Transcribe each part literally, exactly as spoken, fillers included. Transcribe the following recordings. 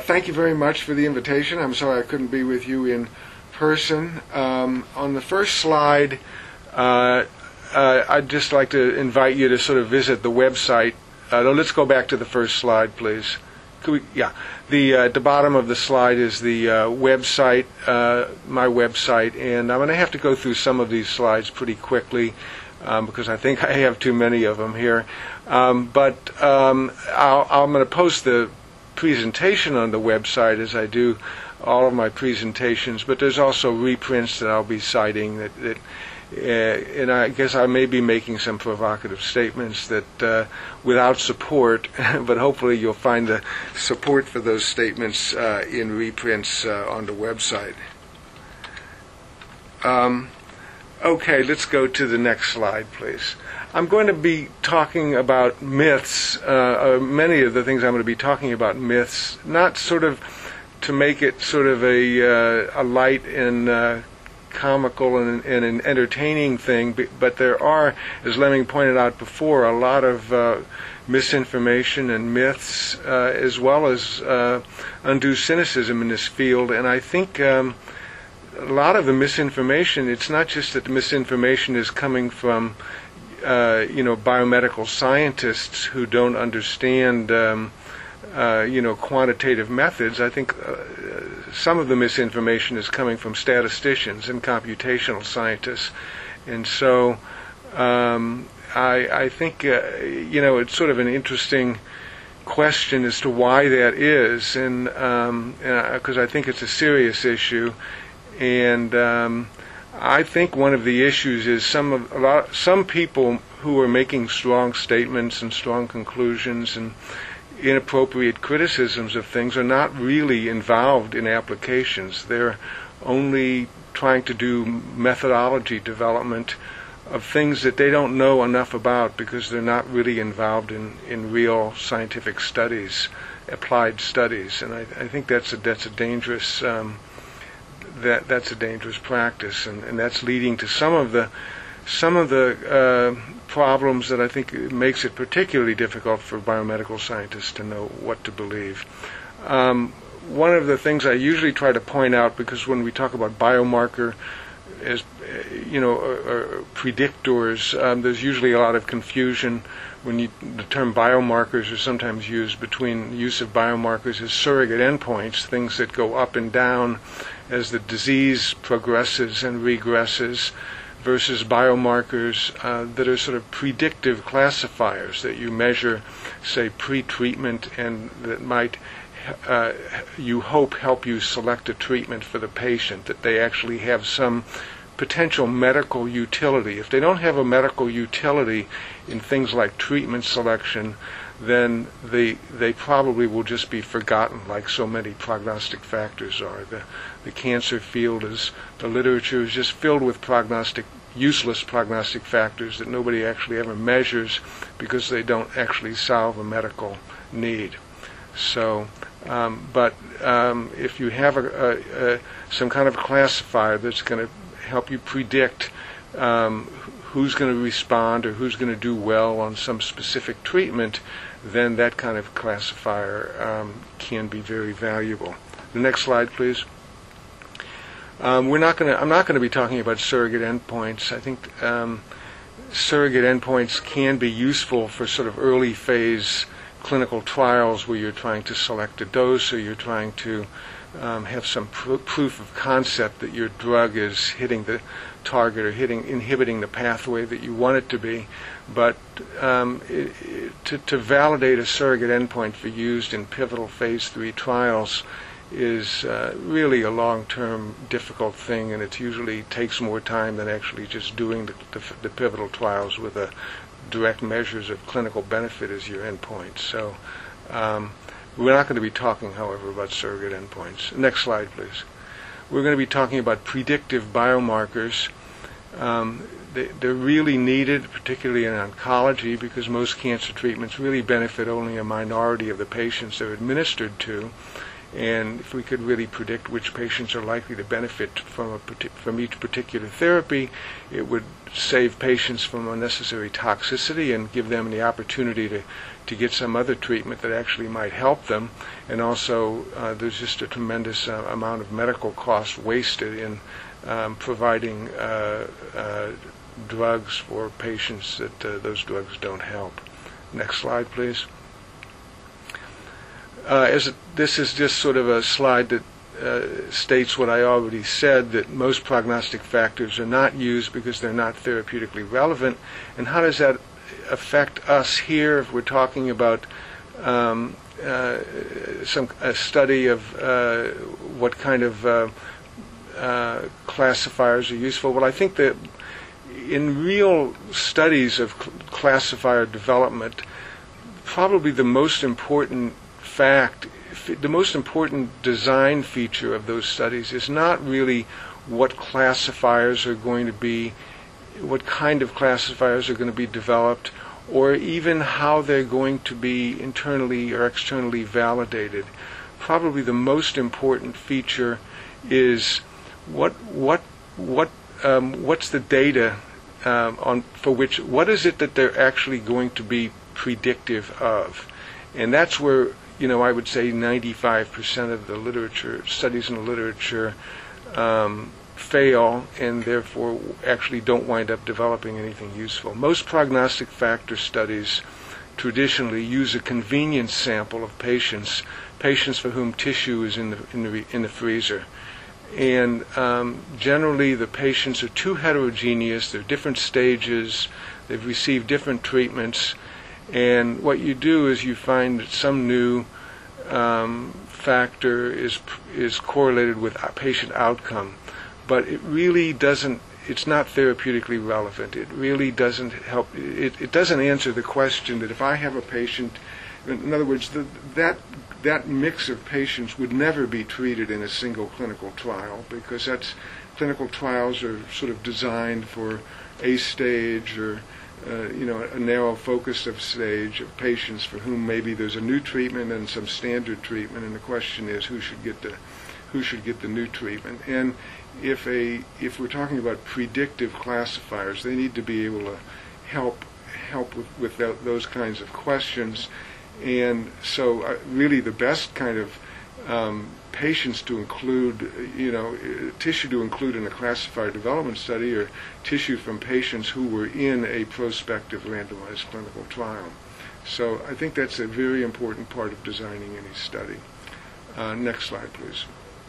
thank you very much for the invitation. I'm sorry I couldn't be with you in person. Um, on the first slide, uh, uh, I'd just like to invite you to sort of visit the website. Uh, no, let's go back to the first slide, please. Could we, yeah. The, uh, at the bottom of the slide is the uh, website, uh, my website, and I'm going to have to go through some of these slides pretty quickly um, because I think I have too many of them here. Um, but um, I'll, I'm going to post the presentation on the website as I do all of my presentations, but there's also reprints that I'll be citing that, that uh, and I guess I may be making some provocative statements that uh, without support, but hopefully you'll find the support for those statements uh, in reprints uh, on the website. Um, okay, let's go to the next slide, please. I'm going to be talking about myths. Uh, uh, many of the things I'm going to be talking about myths, not sort of to make it sort of a, uh, a light and uh, comical and, and an entertaining thing, but there are, as Lemming pointed out before, a lot of uh, misinformation and myths, uh, as well as uh, undue cynicism in this field. And I think um, a lot of the misinformation, it's not just that the misinformation is coming from uh, you know, biomedical scientists who don't understand um, Uh, you know, quantitative methods. I think uh, some of the misinformation is coming from statisticians and computational scientists, and so um, I, I think uh, you know, it's sort of an interesting question as to why that is, and because um, I think it's a serious issue, and um, I think one of the issues is some of a lot some people who are making strong statements and strong conclusions and inappropriate criticisms of things are not really involved in applications. They're only trying to do methodology development of things that they don't know enough about because they're not really involved in, in real scientific studies, applied studies. And I, I think that's a that's a dangerous um, that that's a dangerous practice, and, and that's leading to some of the some of the uh, problems that I think makes it particularly difficult for biomedical scientists to know what to believe. Um, one of the things I usually try to point out, because when we talk about biomarker as you know, or, or predictors, um, there's usually a lot of confusion when you, the term biomarkers are sometimes used between the use of biomarkers as surrogate endpoints, things that go up and down as the disease progresses and regresses, versus biomarkers uh, that are sort of predictive classifiers that you measure, say, pre-treatment, and that might, uh, you hope, help you select a treatment for the patient, that they actually have some potential medical utility. If they don't have a medical utility in things like treatment selection, then they they probably will just be forgotten, like so many prognostic factors are. The the cancer field is, the literature is just filled with prognostic, useless prognostic factors that nobody actually ever measures because they don't actually solve a medical need. So, um, but um, if you have a, a, a some kind of classifier that's going to help you predict um, who's going to respond or who's going to do well on some specific treatment, then that kind of classifier um, can be very valuable. The next slide, please. Um, we're not going to. I'm not going to be talking about surrogate endpoints. I think um, surrogate endpoints can be useful for sort of early phase clinical trials where you're trying to select a dose or you're trying to um, have some pr- proof of concept that your drug is hitting the target or hitting inhibiting the pathway that you want it to be. But um, it, it, to, to validate a surrogate endpoint for use in pivotal phase three trials is uh, really a long-term difficult thing, and it usually takes more time than actually just doing the, the, the pivotal trials with a direct measures of clinical benefit as your endpoint. So um, we're not going to be talking, however, about surrogate endpoints. Next slide, please. We're going to be talking about predictive biomarkers. Um, they, they're really needed, particularly in oncology, because most cancer treatments really benefit only a minority of the patients they're administered to. And if we could really predict which patients are likely to benefit from a partic- from each particular therapy, it would save patients from unnecessary toxicity and give them the opportunity to, to get some other treatment that actually might help them. And also, uh, there's just a tremendous uh, amount of medical cost wasted in um, providing uh, uh, drugs for patients that uh, those drugs don't help. Next slide, please. Uh, as a, this is just sort of a slide that uh, states what I already said, that most prognostic factors are not used because they're not therapeutically relevant. And how does that affect us here if we're talking about um, uh, some a study of uh, what kind of uh, uh, classifiers are useful? Well, I think that in real studies of cl- classifier development, probably the most important fact, the most important design feature of those studies is not really what classifiers are going to be, what kind of classifiers are going to be developed, or even how they're going to be internally or externally validated. Probably the most important feature is what what what um, what's the data um, on for which what is it that they're actually going to be predictive of, and that's where, you know, I would say ninety-five percent of the literature, studies in the literature, um, fail and therefore actually don't wind up developing anything useful. Most prognostic factor studies traditionally use a convenience sample of patients, patients for whom tissue is in the in the, in the freezer. And um, generally the patients are too heterogeneous, they're different stages, they've received different treatments, and what you do is you find that some new um, factor is is correlated with patient outcome, but it really doesn't, it's not therapeutically relevant. It really doesn't help, it, it doesn't answer the question that if I have a patient, in other words, the, that that mix of patients would never be treated in a single clinical trial, because that's, clinical trials are sort of designed for a stage or Uh, you know, a narrow focus of stage of patients for whom maybe there's a new treatment and some standard treatment, and the question is who should get the who should get the new treatment. And if a if we're talking about predictive classifiers, they need to be able to help help with, with that, those kinds of questions. And so, uh, really, the best kind of um, patients to include, you know, uh, tissue to include in a classifier development study, or tissue from patients who were in a prospective randomized clinical trial. So I think that's a very important part of designing any study. Uh, next slide, please.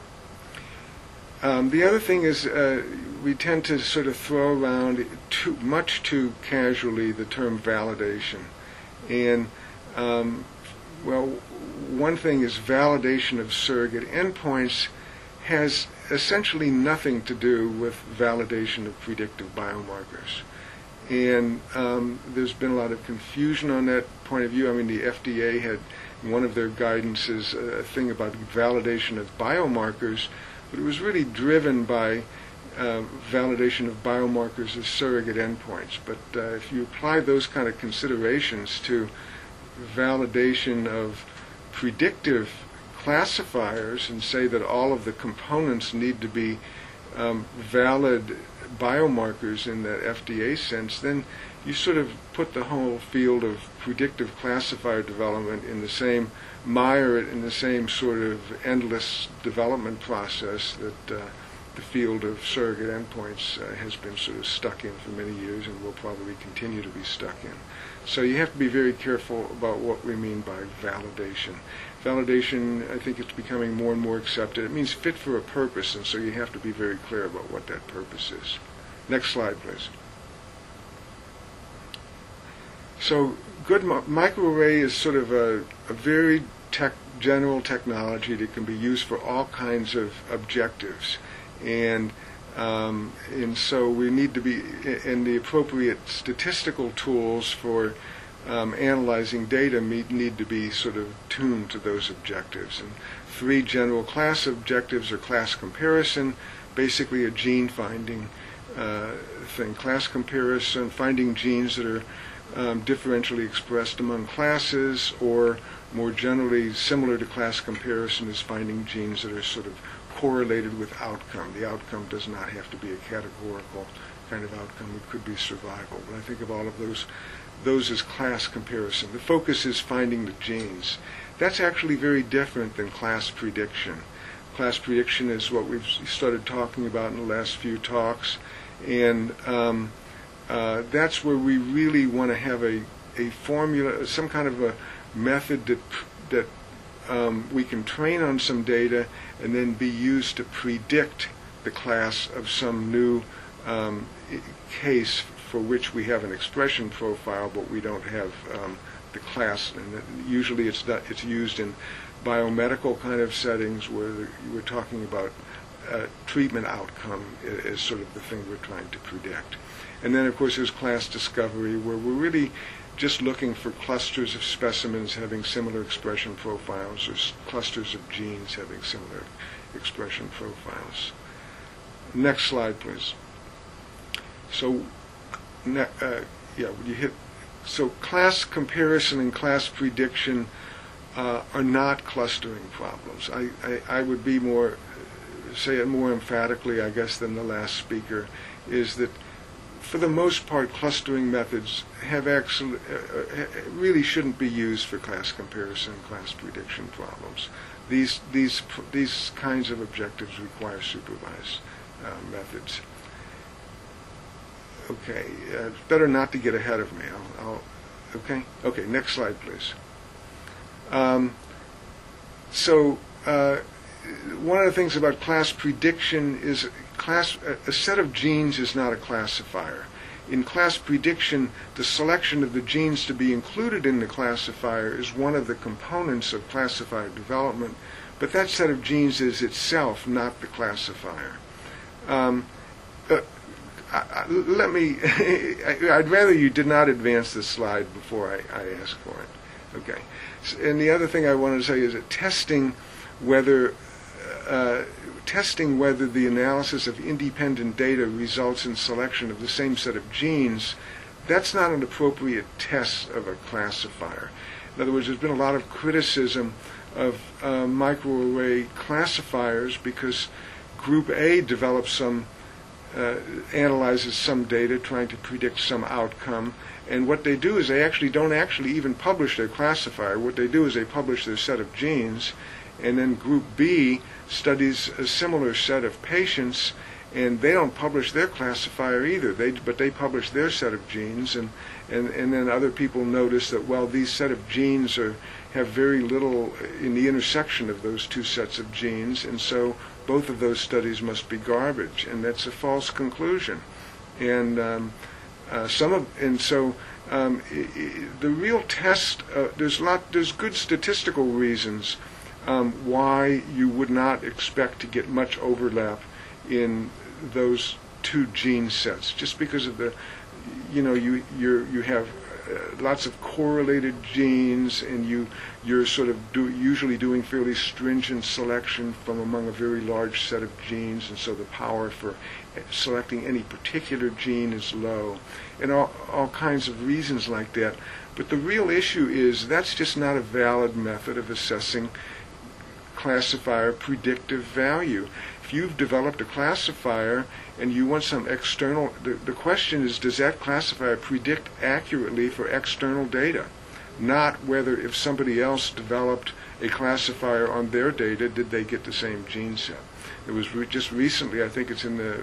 Um, the other thing is uh, we tend to sort of throw around too much too casually the term validation. And, um, well, one thing is validation of surrogate endpoints has essentially nothing to do with validation of predictive biomarkers. And um, there's been a lot of confusion on that point of view. I mean, the F D A had, one of their guidances, a thing about validation of biomarkers, but it was really driven by uh, validation of biomarkers as surrogate endpoints. But uh, if you apply those kind of considerations to validation of predictive classifiers and say that all of the components need to be um, valid biomarkers in that F D A sense, then you sort of put the whole field of predictive classifier development in the same, mire it in the same sort of endless development process that uh, the field of surrogate endpoints uh, has been sort of stuck in for many years and will probably continue to be stuck in. So you have to be very careful about what we mean by validation. Validation, I think it's becoming more and more accepted. It means fit for a purpose, and so you have to be very clear about what that purpose is. Next slide, please. So good mi- microarray is sort of a, a very tech, general technology that can be used for all kinds of objectives. And Um, and so we need to be, and the appropriate statistical tools for um, analyzing data meet, need to be sort of tuned to those objectives. And three general class objectives are class comparison, basically a gene finding uh, thing. Class comparison, finding genes that are um, differentially expressed among classes, or More generally, similar to class comparison is finding genes that are sort of correlated with outcome. The outcome does not have to be a categorical kind of outcome. It could be survival. But I think of all of those those as class comparison. The focus is finding the genes. That's actually very different than class prediction. Class prediction is what we've started talking about in the last few talks, and um, uh, that's where we really want to have a, a formula, some kind of a method that that um, we can train on some data and then be used to predict the class of some new um, case for which we have an expression profile, but we don't have um, the class. And usually it's not, it's used in biomedical kind of settings where the, we're talking about uh, treatment outcome as sort of the thing we're trying to predict. And then, of course, there's class discovery, where we're really just looking for clusters of specimens having similar expression profiles, or s- clusters of genes having similar expression profiles. Next slide, please. So, ne- uh, yeah, when you hit, so class comparison and class prediction uh, are not clustering problems. I, I, I would be more, say it more emphatically, I guess, than the last speaker, is that for the most part, clustering methods have actually uh, really shouldn't be used for class comparison and class prediction problems. These these these kinds of objectives require supervised uh, methods. Okay, uh, it's better not to get ahead of me. I'll, I'll, okay, okay. Next slide, please. Um, so uh, one of the things about class prediction is class a set of genes is not a classifier. In class prediction, the selection of the genes to be included in the classifier is one of the components of classifier development, but that set of genes is itself not the classifier. Um, uh, I, I, let me, I'd rather you did not advance this slide before I, I ask for it. Okay. And the other thing I wanted to say is that testing whether uh, testing whether the analysis of independent data results in selection of the same set of genes, that's not an appropriate test of a classifier. In other words, there's been a lot of criticism of uh, microarray classifiers because Group A develops some, uh, analyzes some data trying to predict some outcome, and what they do is they actually don't actually even publish their classifier. What they do is they publish their set of genes, and then Group B studies a similar set of patients, and they don't publish their classifier either. They, but they publish their set of genes, and, and, and then other people notice that, well, these set of genes are, have very little in the intersection of those two sets of genes, and so both of those studies must be garbage, and that's a false conclusion. And um, uh, some of, and so um, I, I, the real test, uh, there's lot, there's good statistical reasons Um, why you would not expect to get much overlap in those two gene sets, just because of the, you know, you you you have uh, lots of correlated genes, and you you're sort of do, usually doing fairly stringent selection from among a very large set of genes, and so the power for selecting any particular gene is low, and all all kinds of reasons like that. But the real issue is that's just not a valid method of assessing classifier predictive value. If you've developed a classifier and you want some external, the, the question is, does that classifier predict accurately for external data? Not whether if somebody else developed a classifier on their data, did they get the same gene set? It was re- just recently, I think it's in the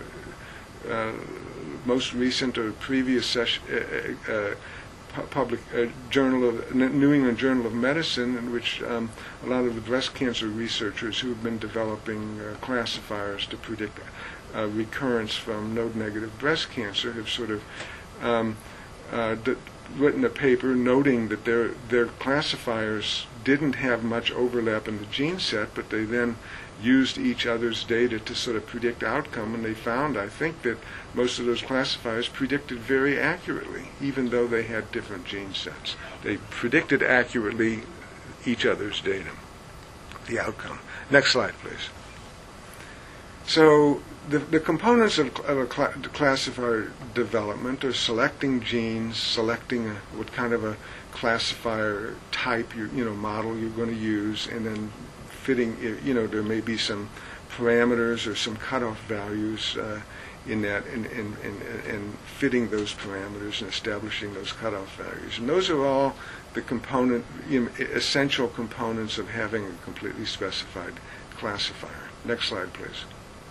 uh, most recent or previous session, uh, uh, public uh, journal of New England Journal of Medicine, in which um, a lot of the breast cancer researchers who have been developing uh, classifiers to predict uh, recurrence from node-negative breast cancer have sort of um, uh, d- written a paper noting that their their classifiers didn't have much overlap in the gene set, but they then used each other's data to sort of predict outcome, and they found, I think, that most of those classifiers predicted very accurately, even though they had different gene sets. They predicted accurately each other's data, the outcome. Next slide, please. So the, the components of, of a cl- classifier development are selecting genes, selecting a, what kind of a classifier type, you, you know, model you're going to use, and then fitting, you know, there may be some parameters or some cutoff values uh, in that, and, and, and, and fitting those parameters and establishing those cutoff values. And those are all the component, you know, essential components of having a completely specified classifier. Next slide, please.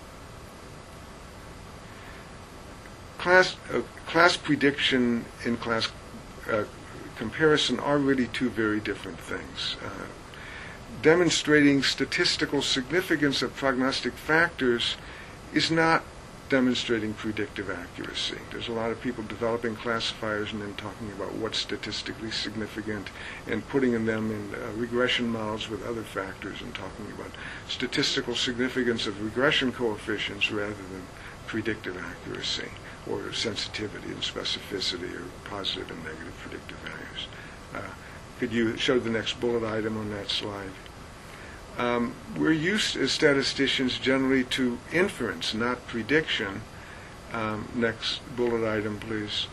Class, uh, class prediction and class uh, comparison are really two very different things. Uh, demonstrating statistical significance of prognostic factors is not demonstrating predictive accuracy. There's a lot of people developing classifiers and then talking about what's statistically significant and putting them in uh, regression models with other factors and talking about statistical significance of regression coefficients rather than predictive accuracy or sensitivity and specificity or positive and negative predictive values. Uh, could you show the next bullet item on that slide? Um, we're used as statisticians generally to inference, not prediction. Um, next bullet item, please.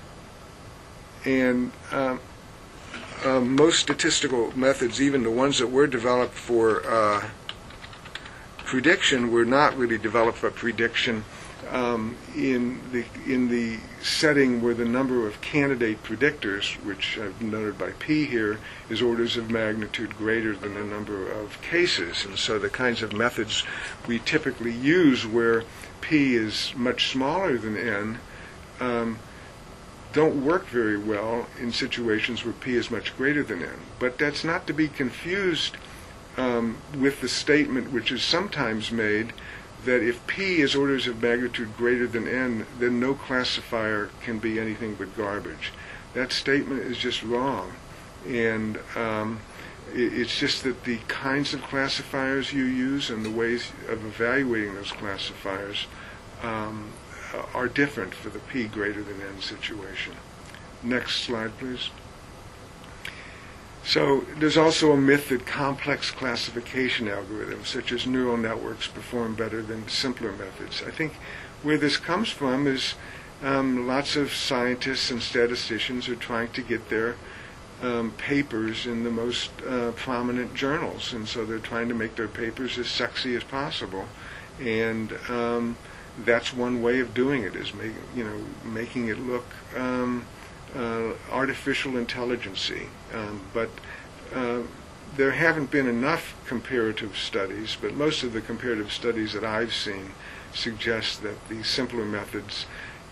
And um, uh, most statistical methods, even the ones that were developed for uh, prediction, were not really developed for prediction um, in the in the setting where the number of candidate predictors, which I've noted by P here, is orders of magnitude greater than the number of cases. And so the kinds of methods we typically use where P is much smaller than N um, don't work very well in situations where P is much greater than N. But that's not to be confused um, with the statement which is sometimes made that if P is orders of magnitude greater than N, then no classifier can be anything but garbage. That statement is just wrong. And um, it, it's just that the kinds of classifiers you use and the ways of evaluating those classifiers um, are different for the P greater than N situation. Next slide, please. So there's also a myth that complex classification algorithms, such as neural networks, perform better than simpler methods. I think where this comes from is um, lots of scientists and statisticians are trying to get their um, papers in the most uh, prominent journals, and so they're trying to make their papers as sexy as possible. And um, that's one way of doing it, is make, you know, making it look um, Uh, artificial intelligence-y. Um, but uh, there haven't been enough comparative studies, but most of the comparative studies that I've seen suggest that the simpler methods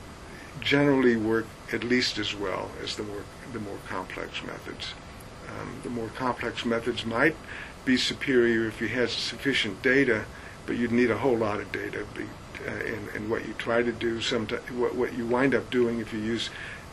generally work at least as well as the more the more complex methods. Um, the more complex methods might be superior if you had sufficient data, but you'd need a whole lot of data. Be, uh, and, and what you try to do, sometimes what, what you wind up doing if you use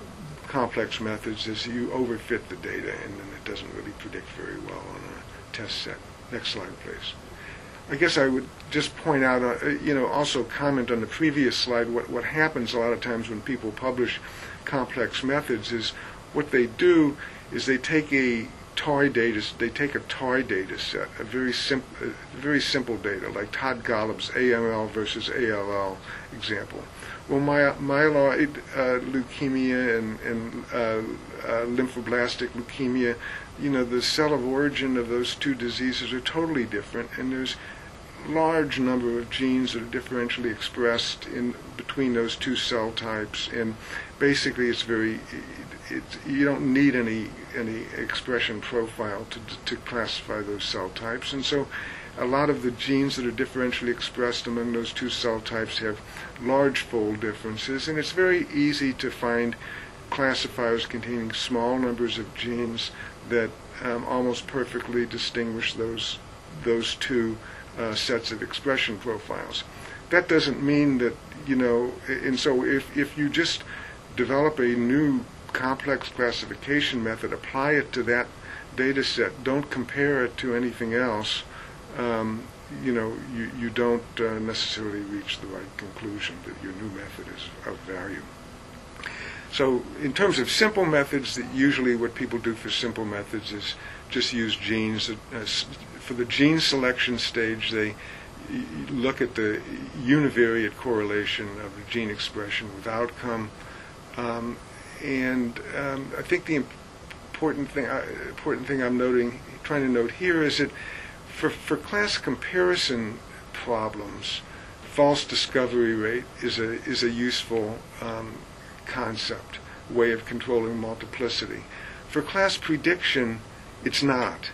complex methods is you overfit the data, and then it doesn't really predict very well on a test set. Next slide, please. I guess I would just point out, uh, you know, also comment on the previous slide. What what happens a lot of times when people publish complex methods is what they do is they take a toy data, they take a toy data set, a very simple, uh, very simple data, like Todd Golub's A M L versus A L L example. Well, my, myeloid uh, leukemia and, and uh, uh, lymphoblastic leukemia, you know, the cell of origin of those two diseases are totally different, and there's a large number of genes that are differentially expressed in between those two cell types, and basically it's very, it, it, you don't need any any expression profile to to classify those cell types, and so a lot of the genes that are differentially expressed among those two cell types have large fold differences, and it's very easy to find classifiers containing small numbers of genes that um, almost perfectly distinguish those those two uh, sets of expression profiles. That doesn't mean that, you know, and so if, if you just develop a new complex classification method, apply it to that data set, don't compare it to anything else, Um, you know, you, you don't uh, necessarily reach the right conclusion that your new method is of value. So in terms of simple methods, that usually what people do for simple methods is just use genes. Uh, for the gene selection stage, they y- look at the univariate correlation of the gene expression with outcome. Um, and um, I think the important thing, uh, important thing I'm noting, trying to note here is that for, for class comparison problems, false discovery rate is a is a useful um, concept, way of controlling multiplicity. For class prediction, it's not.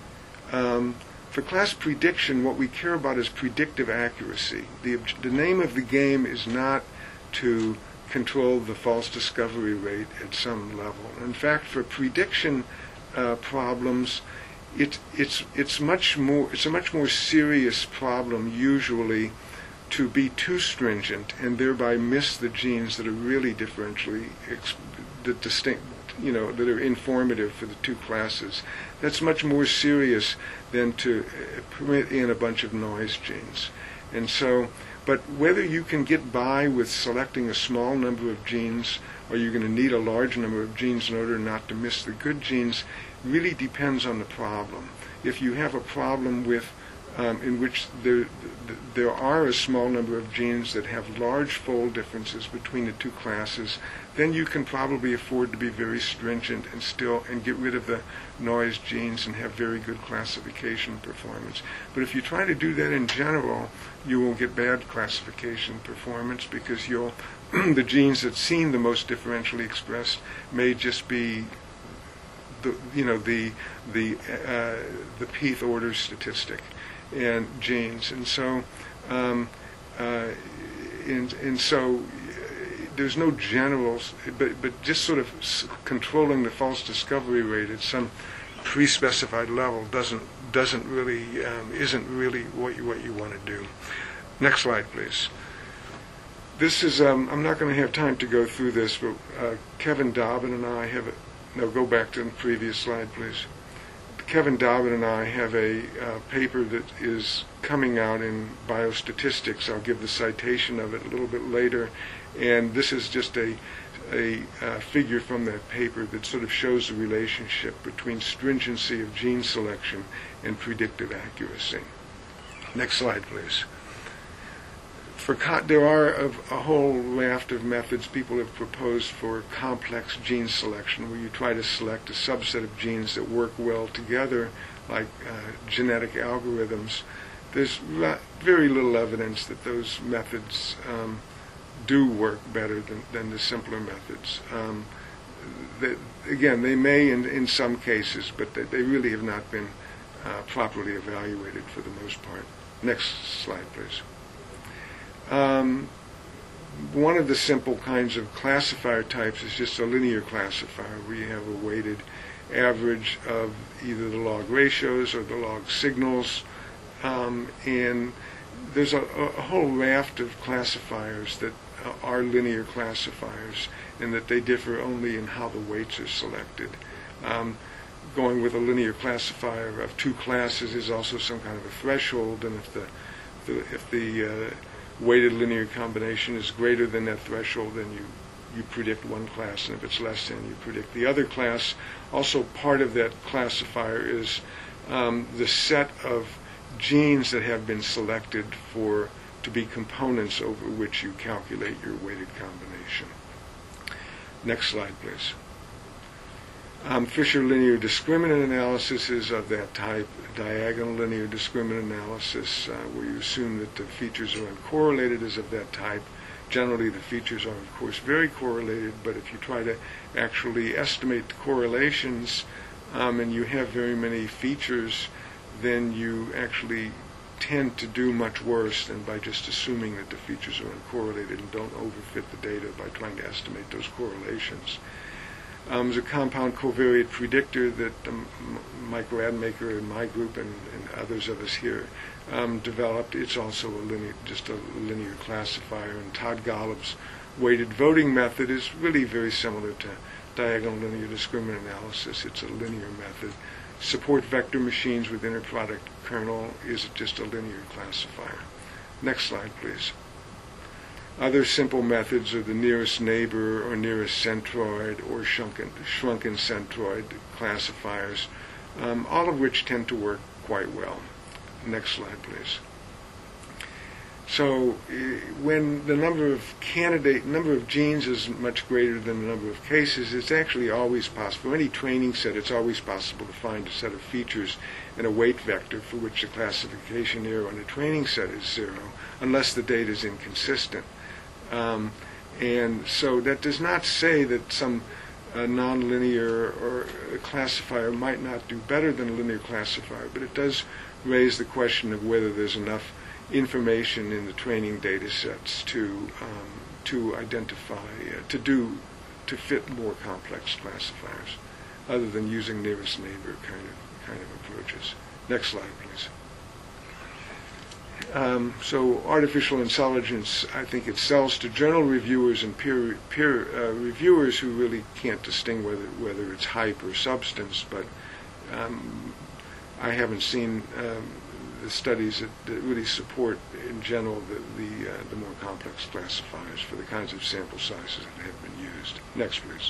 Um, for class prediction, what we care about is predictive accuracy. The, the name of the game is not to control the false discovery rate at some level. In fact, for prediction uh, problems, it, it's it's much more it's a much more serious problem usually to be too stringent and thereby miss the genes that are really differentially ex- the distinct, you know, that are informative for the two classes. That's much more serious than to uh, permit in a bunch of noise genes. And so, but whether you can get by with selecting a small number of genes or you're going to need a large number of genes in order not to miss the good genes really depends on the problem. If you have a problem with um, in which there, there are a small number of genes that have large fold differences between the two classes, then you can probably afford to be very stringent and still and get rid of the noise genes and have very good classification performance. But if you try to do that in general, you will get bad classification performance because you'll the genes that seem the most differentially expressed may just be the you know the the uh, the P'th order statistic and genes, and so um, uh, and and so there's no general, but but just sort of s- controlling the false discovery rate at some pre-specified level doesn't doesn't really um, isn't really what you what you want to do. Next slide, please. This is um, I'm not going to have time to go through this, but uh, Kevin Dobbin and I have a, no go back to the previous slide, please. Kevin Dobbin and I have a uh, paper that is coming out in Biostatistics. I'll give the citation of it a little bit later. And this is just a, a uh, figure from that paper that sort of shows the relationship between stringency of gene selection and predictive accuracy. Next slide, please. For co- there are a, a whole raft of methods people have proposed for complex gene selection, where you try to select a subset of genes that work well together, like uh, genetic algorithms. There's ra- very little evidence that those methods um, do work better than, than the simpler methods. Um, they, again, they may in, in some cases, but they, they really have not been uh, properly evaluated for the most part. Next slide, please. Um, one of the simple kinds of classifier types is just a linear classifier, where you have a weighted average of either the log ratios or the log signals. Um, and there's a, a whole raft of classifiers that uh, are linear classifiers, and that they differ only in how the weights are selected. Um, going with a linear classifier of two classes is also some kind of a threshold, and if the, the if the uh, weighted linear combination is greater than that threshold, then you, you predict one class, and if it's less than, you predict the other class. Also, part of that classifier is um, the set of genes that have been selected for to be components over which you calculate your weighted combination. Next slide, please. Um, Fisher linear discriminant analysis is of that type. Diagonal linear discriminant analysis, uh, where you assume that the features are uncorrelated, is of that type. Generally, the features are, of course, very correlated, but if you try to actually estimate the correlations um, and you have very many features, then you actually tend to do much worse than by just assuming that the features are uncorrelated and don't overfit the data by trying to estimate those correlations. Um, there's a compound covariate predictor that um, Mike Radmacher and my group and, and others of us here um, developed. It's also a linear, just a linear classifier. And Todd Golub's weighted voting method is really very similar to diagonal linear discriminant analysis. It's a linear method. Support vector machines with inner product kernel is just a linear classifier. Next slide, please. Other simple methods are the nearest neighbor or nearest centroid or shrunken, shrunken centroid classifiers, um, all of which tend to work quite well. Next slide, please. So uh, when the number of candidate, number of genes is much greater than the number of cases, it's actually always possible. For any training set, it's always possible to find a set of features in a weight vector for which the classification error on a training set is zero, unless the data is inconsistent. Um, and so that does not say that some uh, nonlinear or a classifier might not do better than a linear classifier, but it does raise the question of whether there's enough information in the training data sets to um, to identify uh, to do to fit more complex classifiers, other than using nearest neighbor kind of kind of approaches. Next slide, please. Um, so artificial intelligence, I think it sells to journal reviewers and peer peer uh, reviewers who really can't distinguish whether whether it's hype or substance, but um, I haven't seen um, the studies that, that really support, in general, the the, uh, the more complex classifiers for the kinds of sample sizes that have been used. Next, please.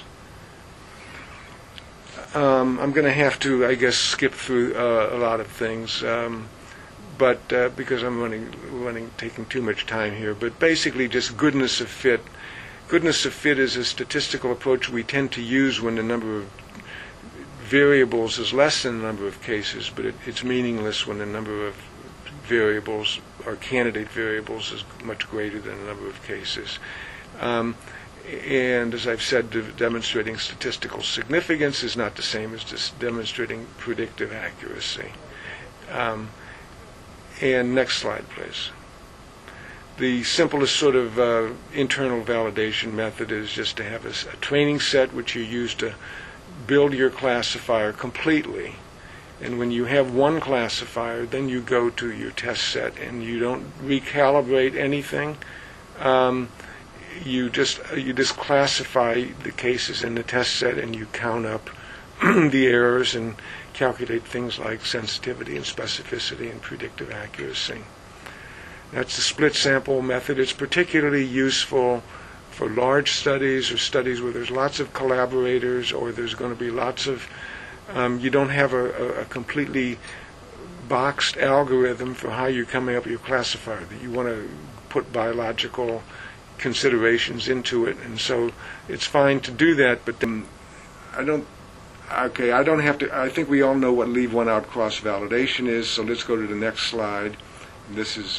Um, I'm going to have to, I guess, skip through uh, a lot of things, um, but uh, because I'm running, running, taking too much time here. But basically, just goodness of fit. Goodness of fit is a statistical approach we tend to use when the number of variables is less than the number of cases, but it, it's meaningless when the number of variables or candidate variables is much greater than the number of cases. Um, and as I've said, de- demonstrating statistical significance is not the same as just demonstrating predictive accuracy. Um, and next slide, please. The simplest sort of uh, internal validation method is just to have a, a training set which you use to build your classifier completely. And when you have one classifier, then you go to your test set and you don't recalibrate anything. Um, you just you just classify the cases in the test set and you count up the errors and calculate things like sensitivity and specificity and predictive accuracy. That's the split sample method. It's particularly useful for large studies or studies where there's lots of collaborators, or there's going to be lots of, um, you don't have a, a, a completely boxed algorithm for how you're coming up with your classifier, that you want to put biological considerations into it. And so it's fine to do that, but then I don't, okay, I don't have to, I think we all know what leave one out cross-validation is, so let's go to the next slide. This is,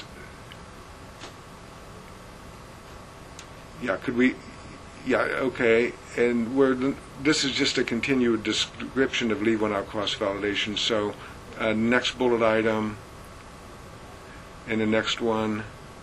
yeah, could we, yeah, okay, and we're, this is just a continued description of leave one out cross-validation, so uh, next bullet item, and the next one,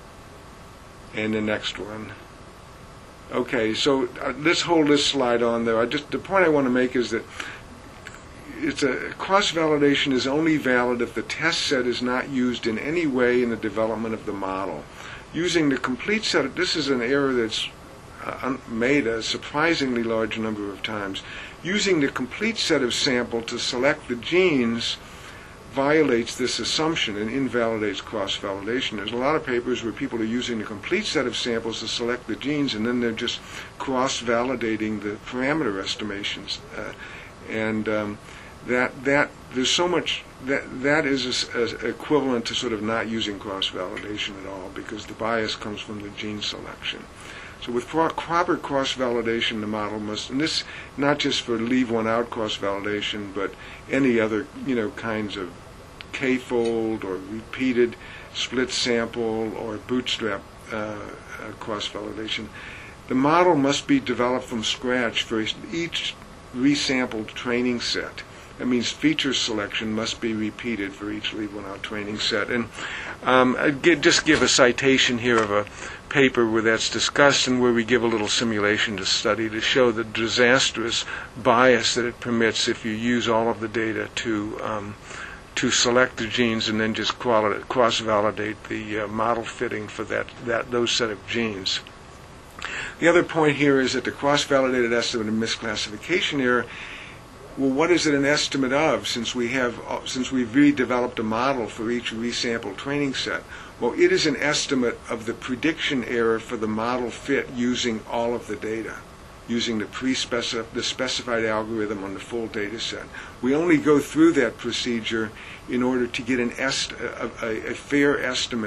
and the next one. Okay, so uh, let's hold this slide on there. I just, the point I want to make is that it's a cross-validation is only valid if the test set is not used in any way in the development of the model. Using the complete set, this is an error that's uh, made a surprisingly large number of times. Using the complete set of sample to select the genes violates this assumption and invalidates cross-validation. There's a lot of papers where people are using the complete set of samples to select the genes, and then they're just cross-validating the parameter estimations. Uh, and um, that that there's so much that that is a, a equivalent to sort of not using cross-validation at all, because the bias comes from the gene selection. So with proper cross-validation, the model must, and this not just for leave one out cross-validation, but any other, you know, kinds of k-fold or repeated split sample or bootstrap uh, uh, cross-validation. The model must be developed from scratch for each resampled training set. That means feature selection must be repeated for each leave one out training set. And um, I just give a citation here of a paper where that's discussed, and where we give a little simulation to study to show the disastrous bias that it permits if you use all of the data to um, to select the genes and then just cross-validate the uh, model fitting for that, that those set of genes. The other point here is that the cross-validated estimate of misclassification error, well, what is it an estimate of, since we have uh, since we've redeveloped a model for each resampled training set? Well, it is an estimate of the prediction error for the model fit using all of the data, using the pre-specified the specified algorithm on the full data set. We only go through that procedure in order to get an est a, a, a fair estimate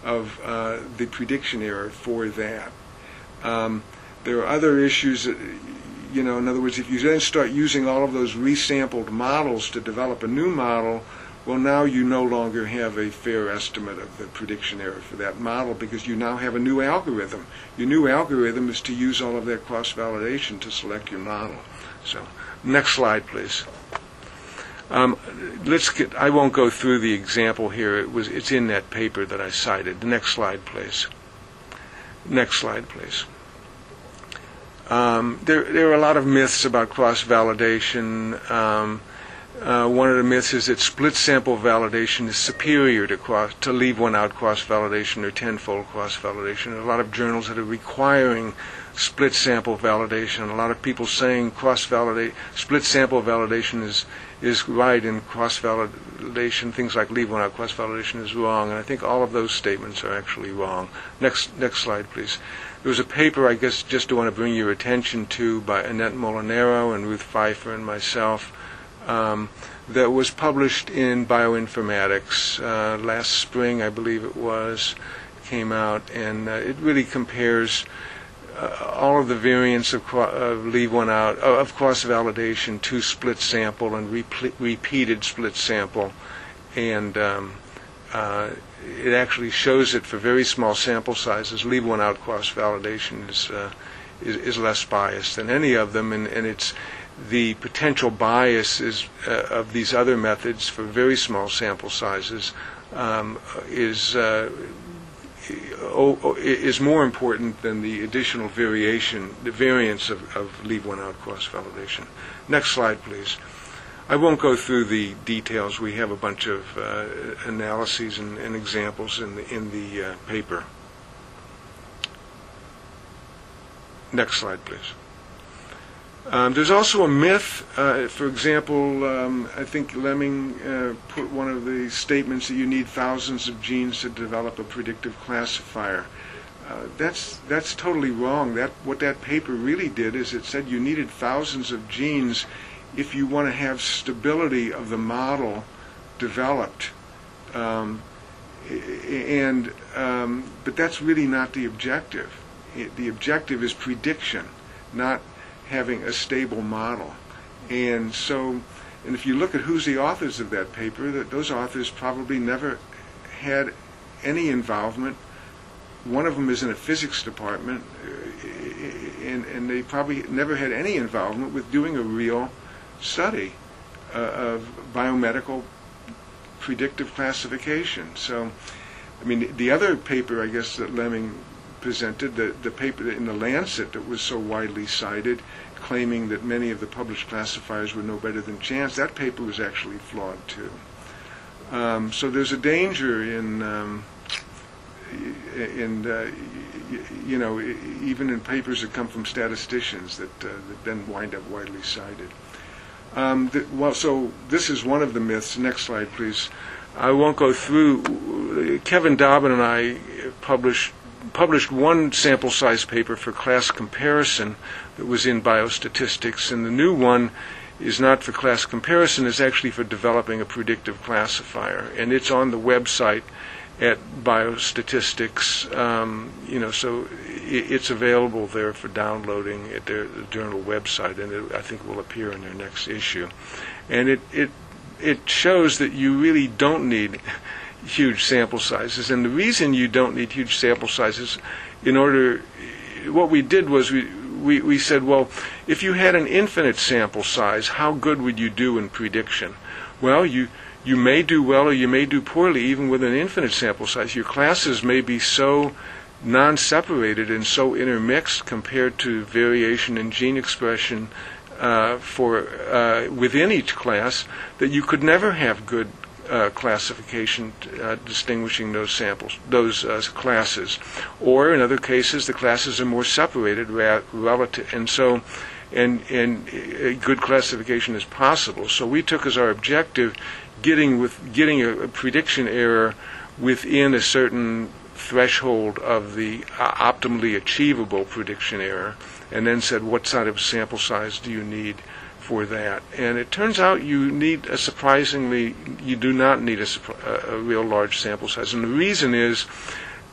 of uh, the prediction error for that. Um, there are other issues that, you know, in other words, if you then start using all of those resampled models to develop a new model, well, now you no longer have a fair estimate of the prediction error for that model because you now have a new algorithm. Your new algorithm is to use all of that cross-validation to select your model. So, next slide, please. Um, let's get. I won't go through the example here. It was. It's in that paper that I cited. The next slide, please. Next slide, please. Um, there, there are a lot of myths about cross-validation. Um, uh, one of the myths is that split sample validation is superior to cross, to leave one out cross-validation or tenfold cross-validation. There are a lot of journals that are requiring split sample validation. A lot of people saying cross-validate, split sample validation is is right and cross-validation, things like leave one out cross-validation is wrong. And I think all of those statements are actually wrong. Next, next slide, please. There was a paper, I guess, just to want to bring your attention to by Annette Molinaro and Ruth Pfeiffer and myself, um, that was published in Bioinformatics uh, last spring, I believe it was, came out, and uh, it really compares uh, all of the variants of, cro- of leave one out, uh, of cross-validation to split sample and reple- repeated split sample, and um, uh, it actually shows it for very small sample sizes. Leave one out cross-validation is, uh, is is less biased than any of them, and, and it's the potential bias is uh, of these other methods for very small sample sizes um, is uh, is more important than the additional variation, the variance of, of leave one out cross-validation. Next slide, please. I won't go through the details. We have a bunch of uh, analyses and, and examples in the in the uh, paper. Next slide, please. Um, there's also a myth. Uh, for example, um, I think Lemming uh, put one of the statements that you need thousands of genes to develop a predictive classifier. Uh, that's that's totally wrong. That what that paper really did is it said you needed thousands of genes if you want to have stability of the model developed, um, and um, but that's really not the objective. It, the objective is prediction, not having a stable model. And so, and if you look at who's the authors of that paper, that those authors probably never had any involvement. One of them is in a physics department, and, and they probably never had any involvement with doing a real study uh, of biomedical predictive classification. So, I mean, the other paper, I guess, that Lemming presented, the, the paper in the Lancet that was so widely cited, claiming that many of the published classifiers were no better than chance, that paper was actually flawed too. Um, so there's a danger in, um, in uh, you know, even in papers that come from statisticians that, uh, that then wind up widely cited. Um, the, well, so this is one of the myths. Next slide, please. I won't go through. Kevin Dobbin and I published published one sample size paper for class comparison that was in Biostatistics, and the new one is not for class comparison, it's actually for developing a predictive classifier, and it's on the website at Biostatistics, um, you know, so it, it's available there for downloading at their the journal website, and it, I think will appear in their next issue. And it, it, it shows that you really don't need huge sample sizes, and the reason you don't need huge sample sizes, in order, what we did was we, we, we said, well, if you had an infinite sample size, how good would you do in prediction? Well, you you may do well or you may do poorly even with an infinite sample size. Your classes may be so non-separated and so intermixed compared to variation in gene expression uh, for uh, within each class that you could never have good Uh, classification uh, distinguishing those samples, those uh, classes, or in other cases the classes are more separated ra- relative, and so, and and uh, good classification is possible. So we took as our objective getting with getting a, a prediction error within a certain threshold of the uh, optimally achievable prediction error, and then said what sort of sample size do you need for that. And it turns out you need a surprisingly, you do not need a, a real large sample size. And the reason is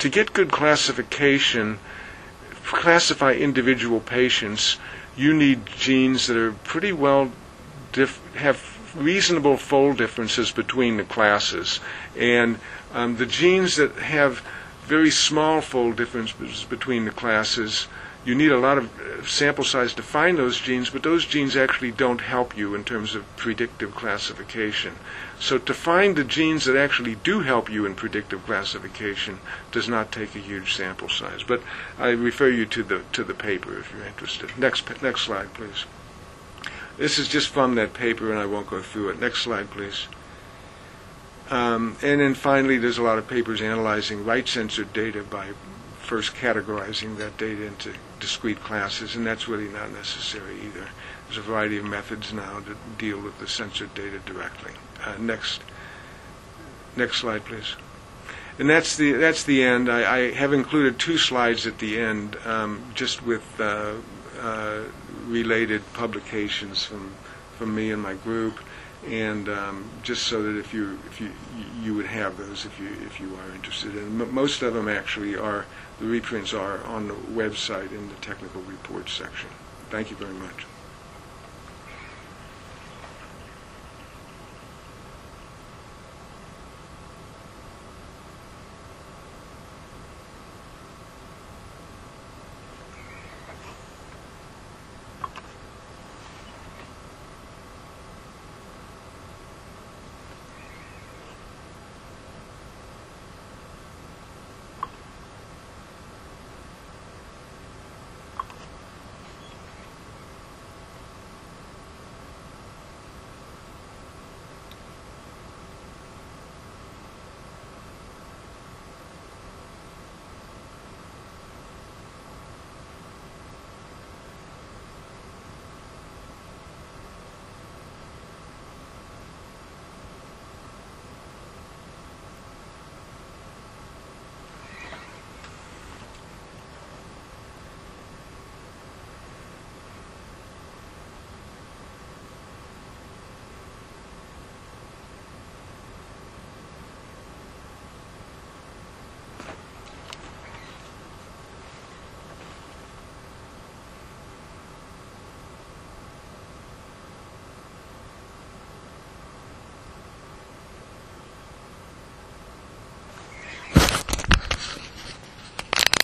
to get good classification, classify individual patients, you need genes that are pretty well dif- have reasonable fold differences between the classes. And um, the genes that have very small fold differences between the classes, you need a lot of sample size to find those genes, but those genes actually don't help you in terms of predictive classification. So to find the genes that actually do help you in predictive classification does not take a huge sample size. But I refer you to the to the paper if you're interested. Next next slide, please. This is just from that paper, and I won't go through it. Next slide, please. Um, and then finally, there's a lot of papers analyzing right-censored data by first categorizing that data into discrete classes, and that's really not necessary either. There's a variety of methods now to deal with the censored data directly. Uh, next, next slide, please. And that's the that's the end. I, I have included two slides at the end, um, just with uh, uh, related publications from from me and my group, and um, just so that if you if you you would have those if you if you are interested. And m- most of them actually are, the reprints are on the website in the technical reports section. Thank you very much.